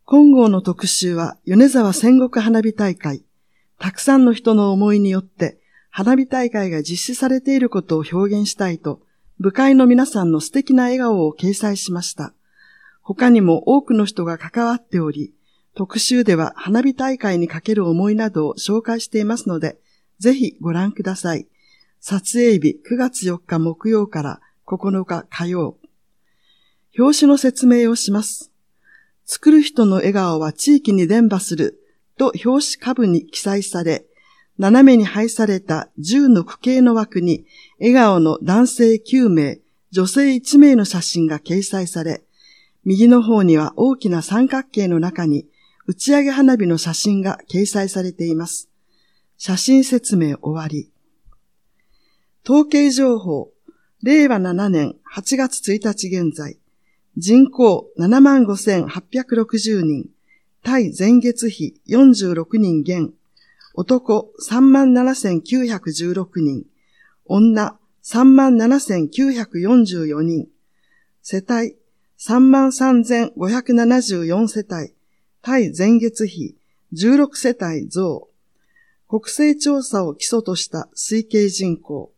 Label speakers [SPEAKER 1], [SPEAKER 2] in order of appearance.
[SPEAKER 1] 今号の特集は米沢戦国花火大会。たくさんの人の思いによって花火大会が実施されていることを表現したいと、部会の皆さんの素敵な笑顔を掲載しました。他にも多くの人が関わっており、特集では花火大会にかける思いなどを紹介していますので、ぜひご覧ください。撮影日9月4日木曜から9日火曜。表紙の説明をします。作る人の笑顔は地域に伝播すると表紙下部に記載され、斜めに配された10の区形の枠に笑顔の男性9名、女性1名の写真が掲載され、右の方には大きな三角形の中に打ち上げ花火の写真が掲載されています。写真説明終わり。統計情報、令和7年8月1日現在、人口 75,860 人、対前月比46人減、男 37,916 人、女 37,944 人、世帯 33,574 世帯、対前月比16世帯増、国勢調査を基礎とした推計人口、